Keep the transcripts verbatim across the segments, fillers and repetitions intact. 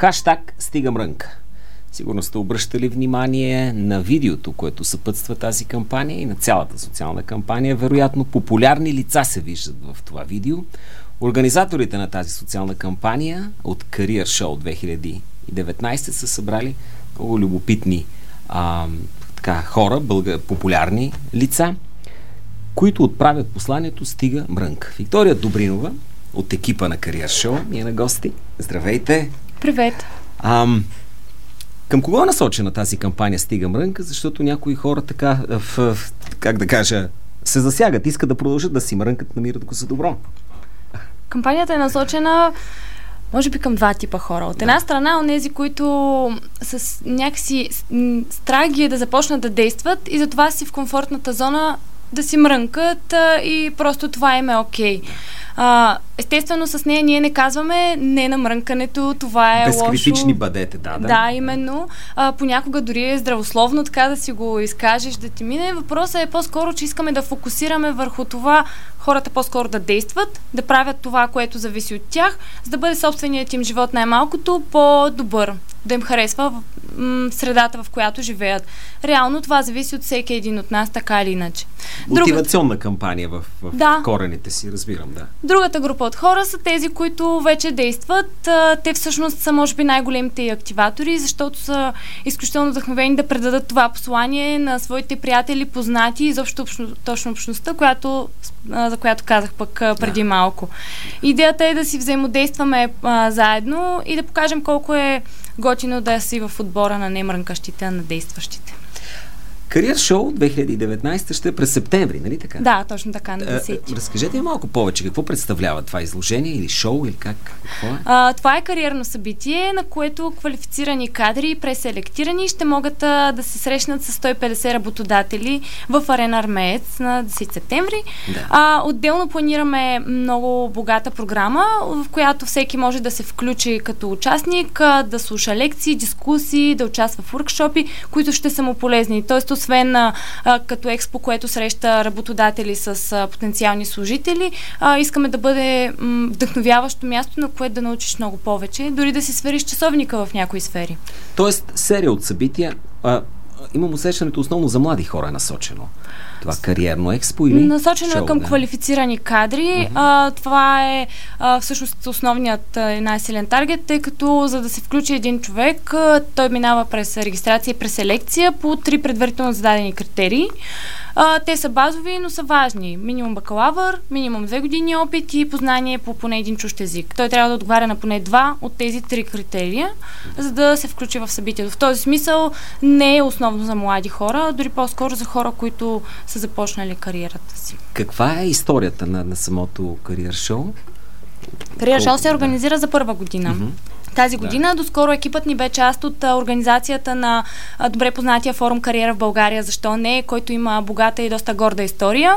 Хаштаг Стига мрънка. Сигурно сте обръщали внимание на видеото, което съпътства тази кампания и на цялата социална кампания. Вероятно, популярни лица се виждат в това видео. Организаторите на тази социална кампания от Career Show две хиляди и деветнайсета са събрали много любопитни а, така, хора, бълга, популярни лица, които отправят посланието Стига мрънка. Виктория Добринова от екипа на Career Show ми е на гости. Здравейте! Привет! Ам, към кого е насочена тази кампания Стига мрънка? Защото някои хора така, в, в, как да кажа, се засягат, искат да продължат да си мрънкат, намират го за добро. Кампанията е насочена може би към два типа хора. От една да. страна, онези, които с някакси страх ги е да започнат да действат и затова си в комфортната зона да си мрънкат а, и просто това им е окей. Okay. А, естествено, с нея ние не казваме не на мрънкането, това е лошо. Безкритични бъдете, да, да. Да, именно. А, понякога дори е здравословно така да си го изкажеш, да ти мине. Въпросът е по-скоро, че искаме да фокусираме върху това хората по-скоро да действат, да правят това, което зависи от тях, за да бъде собственият им живот най-малкото по-добър, да им харесва м- средата, в която живеят. Реално това зависи от всеки един от нас, така или иначе. Мотивационна Друга... кампания в, в да. корените си, разбирам, да. Другата група от хора са тези, които вече действат. Те всъщност са, може би, най-големите активатори, защото са изключително вдъхновени да предадат това послание на своите приятели, познати, изобщо общно, точно общността, която, за която казах пък преди да. малко. Идеята е да си взаимодействаме а, заедно и да покажем колко е готино да си в отбора на немрънкащите, а на действащите. Career Show две хиляди и деветнайсета ще е през септември, нали така? Да, точно така, на десети. Разкажете ми малко повече, какво представлява това изложение или шоу, или как? Какво е? А, това е кариерно събитие, на което квалифицирани кадри и преселектирани ще могат а, да се срещнат с сто и петдесет работодатели в Арена Армеец на десети септември. Да. А, отделно планираме много богата програма, в която всеки може да се включи като участник, а, да слуша лекции, дискусии, да участва в workshopи, които ще са му полезни. Тоест, освен а, като експо, което среща работодатели с а, потенциални служители, а, искаме да бъде м, вдъхновяващо място, на което да научиш много повече, дори да си свериш часовника в някои сфери. Тоест, серия от събития, а, имам усещането основно за млади хора е насочено. Това кариерно експо или насочено шоу, е към да? квалифицирани кадри. Uh-huh. А, това е а, всъщност основният а, най-силен таргет, тъй като за да се включи един човек, а, той минава през регистрация и през селекция по три предварително зададени критерии. А, те са базови, но са важни. Минимум бакалавър, минимум две години опит и познание по поне един чужд език. Той трябва да отговаря на поне два от тези три критерия, за да се включи в събитието. В този смисъл не е основно за млади хора, дори по-скоро за хора, които са започнали кариерата си. Каква е историята на, на самото Career Show? Career Show се организира да. за първа година. Mm-hmm. Тази година. Да. Доскоро екипът ни бе част от а, организацията на а, добре познатия форум Кариера в България, защо не, който има богата и доста горда история.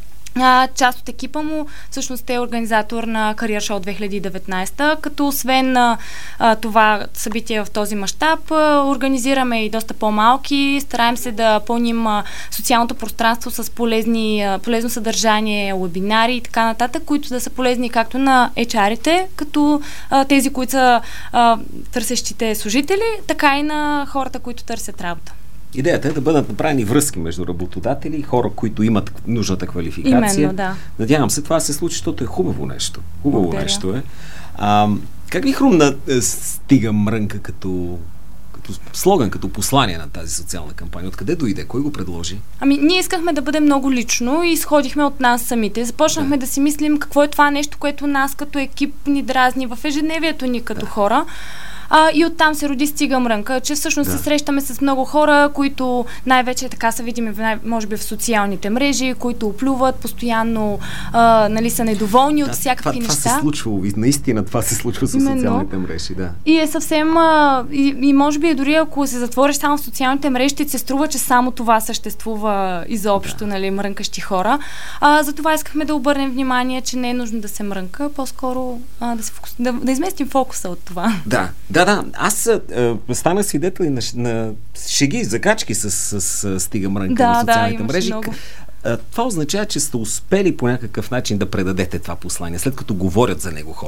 А, част от екипа му всъщност е организатор на Career Show две хиляди и деветнайсета, като освен а, това събитие в този мащаб, организираме и доста по-малки, стараем се да пълним а, социалното пространство с полезни, а, полезно съдържание, вебинари и така нататък, които да са полезни както на ейч ар-ите, като а, тези, които са а, търсещите служители, така и на хората, които търсят работа. Идеята е да бъдат направени връзки между работодатели и хора, които имат нужната квалификация. Именно, да. Надявам се това се случи, защото е хубаво нещо. Хубаво Благодаря. нещо е. А, как ви хрумна Стига мрънка като, като слоган, като послание на тази социална кампания? Откъде дойде? Кой го предложи? Ами, ние искахме да бъдем много лично и изходихме от нас самите. Започнахме да, да си мислим какво е това нещо, което нас като екип ни дразни в ежедневието ни като да. хора. А, и оттам се роди Стига мрънка, че всъщност да. се срещаме с много хора, които най-вече така са видими, може би в социалните мрежи, които оплюват, постоянно а, нали, са недоволни да, от всякакви това, неща. Това се случва, наистина това се случва с социалните мрежи, да. И е съвсем, а, и, и може би дори ако се затвориш само в социалните мрежи, ще се струва, че само това съществува изобщо, да. нали, мрънкащи хора. А, затова искахме да обърнем внимание, че не е нужно да се мрънка, по-скоро а, да, се фокус, да, да изместим фокуса от това. Да. Да, да. Аз а, станах свидетел на, на шеги, закачки с, с, с Стига мрънка да, на социалните да, мрежи. Много. А, това означава, че сте успели по някакъв начин да предадете това послание, след като говорят за него хората.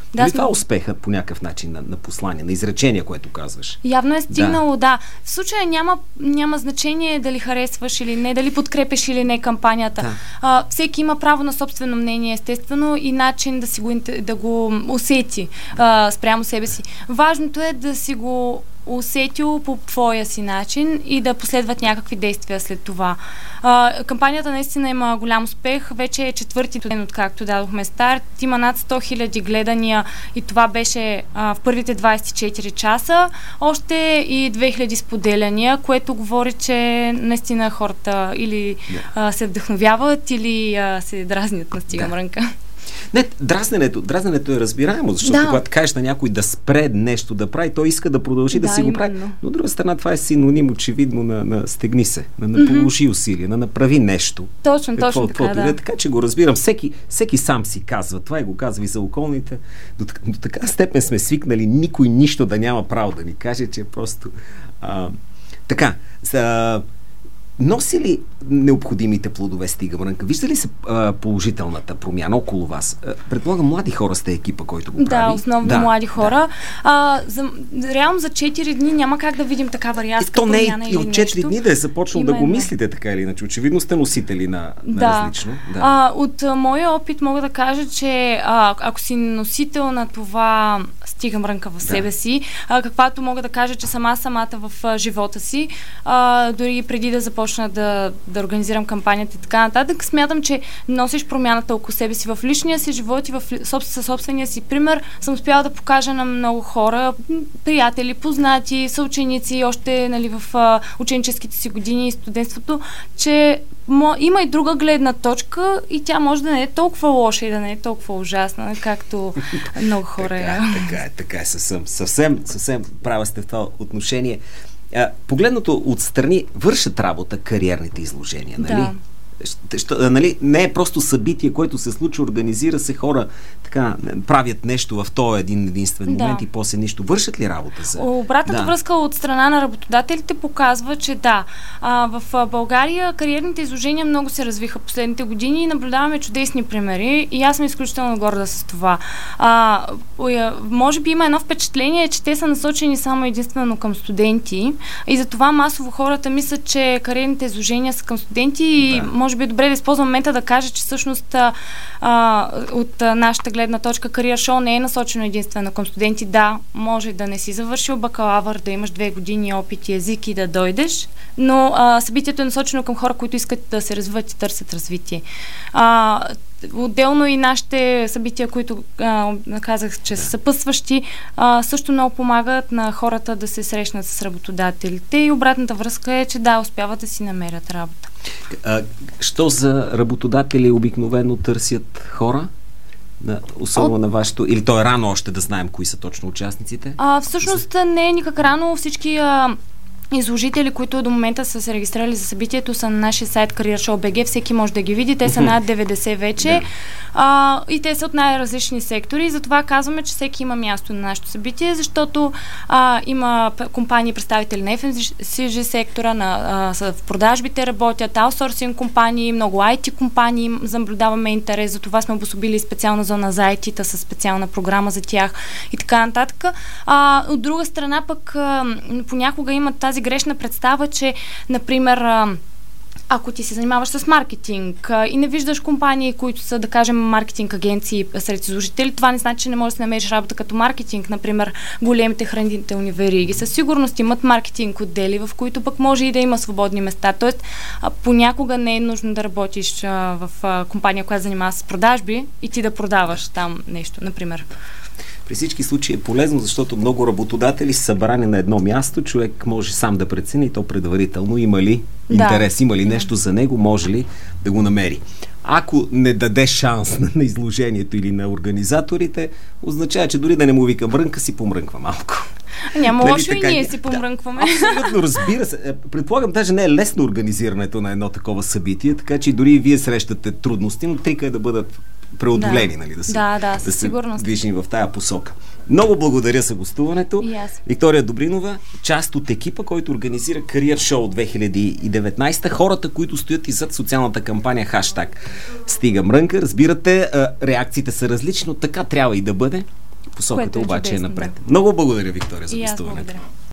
Да, Дали сме... това успеха по някакъв начин на, на послание, на изречение, което казваш? Явно е стигнало, да. да. В случая няма, няма значение дали харесваш или не, дали подкрепеш или не кампанията. Да. А, всеки има право на собствено мнение, естествено, и начин да си го, да го усети а, спрямо себе си. Важното е да си го усетил по твоя си начин и да последват някакви действия след това. А, кампанията наистина има голям успех. Вече е четвърти ден, откакто дадохме старт. Има над сто хиляди гледания и това беше а, в първите двайсет и четири часа. Още и две хиляди споделяния, което говори, че наистина хората или а, се вдъхновяват, или а, се дразнят на Стига Мрънка. Не, дразненето, дразненето е разбираемо, защото да. когато кажеш на някой да спре нещо да прави, той иска да продължи да, да си именно. го прави. Но от друга страна това е синоним очевидно на, на стегни се, на, на положи усилия, на направи нещо. Точно, какво, точно така, да. Така че го разбирам. Всеки, всеки сам си казва това и го казва и за околните. До, до така степен сме свикнали никой нищо да няма право да ни каже, че просто... А, така, за... Носи ли необходимите плодове Стига Мрънка? Вижда ли се а, положителната промяна около вас? А, предполагам, млади хора сте екипа, който го прави. Да, основно да, млади хора. Да. А, за, реално за четири дни няма как да видим такава рязка то промяна или нещо. И от четири дни да е започнал да го мислите така или иначе. Очевидно сте носители на, на да. различно. Да. А, от а, моя опит мога да кажа, че а, ако си носител на това Стига Мрънка в себе да. си, а, каквато мога да кажа, че сама самата в а, живота си, а, дори преди да започна Да, да организирам кампанията и така нататък, смятам, че носиш промяната около себе си в личния си живот и в със собствения си пример. Съм успяла да покажа на много хора, приятели, познати, съученици, още нали, в а, ученическите си години и студентството, че мо, има и друга гледна точка и тя може да не е толкова лоша и да не е толкова ужасна, както много хора. така, така е, така е, съвсем, съвсем, съвсем права сте в това отношение. Погледнато отстрани, вършат работа кариерните изложения, нали? Да. Що, нали? Не е просто събитие, което се случва, организира се, хора така, правят нещо в този един единствен момент да. и после нищо. Вършат ли работа за... Обратната да. връзка от страна на работодателите показва, че да. А, в България кариерните изложения много се развиха последните години и наблюдаваме чудесни примери и аз съм изключително горда с това. А, може би има едно впечатление, че те са насочени само единствено към студенти и затова масово хората мислят, че кариерните изложения са към студенти и да. може би е добре да използвам момента да кажа, че всъщност а, от а, нашата гледна точка кариер шоу не е насочено единствено към студенти. Да, може да не си завършил бакалавър, да имаш две години опит и език и да дойдеш, но а, събитието е насочено към хора, които искат да се развиват и търсят развитие. А, отделно и нашите събития, които а, казах, че са съпътстващи, а, също много помагат на хората да се срещнат с работодателите и обратната връзка е, че да, успяват да си намерят работа. А, що за работодатели обикновено търсят хора? На, особено От... на вашето... Или то е рано още да знаем кои са точно участниците? А, всъщност за... не е никак рано. Всички а, изложители, които до момента са се регистрирали за събитието, са на нашия сайт CareerShow.bg. Всеки може да ги види. Те са над деветдесет вече. Да. А, и те са от най-различни сектори. Затова казваме, че всеки има място на нашето събитие, защото а, има компании, представители на Еф Ем Си Джи сектора, на, а, са в продажбите работят, аутсорсинг компании, много ай ти компании, наблюдаваме интерес. Затова сме обособили специална зона за ай ти-та с специална програма за тях и така нататък. А, от друга страна пък а, понякога има тази грешна представа, че, например, а, ако ти се занимаваш с маркетинг а, и не виждаш компании, които са, да кажем, маркетинг агенции сред изложители, това не значи, че не можеш да се намериш работа като маркетинг. Например, големите хранителни вериги със сигурност имат маркетинг отдели, в които пък може и да има свободни места. Тоест, а, понякога не е нужно да работиш а, в а, компания, която занимава с продажби и ти да продаваш там нещо, например. При всички случаи е полезно, защото много работодатели са събрани на едно място, човек може сам да прецени и то предварително има ли да. интерес, има ли нещо за него, може ли да го намери. Ако не даде шанс на изложението или на организаторите, означава, че дори да не му вика Мрънка, си помрънква малко. Няма нали, лошо така, и ние си помрънкваме. Да, абсолютно, разбира се. Предполагам, даже не е лесно организирането на едно такова събитие, така че дори и вие срещате трудности, но трика е да бъдат преодолени, да. нали, да се, да, да, да се движим в тая посока. Много благодаря за гостуването. Yes. Виктория Добринова, част от екипа, който организира Career Show две хиляди и деветнайсета. Хората, които стоят и зад социалната кампания хаштаг Стига Мрънка. Разбирате, реакциите са различни, но така трябва и да бъде. посоката е обаче е чудесно, напред. да. Много благодаря, Виктория, за И аз гостуването. благодаря.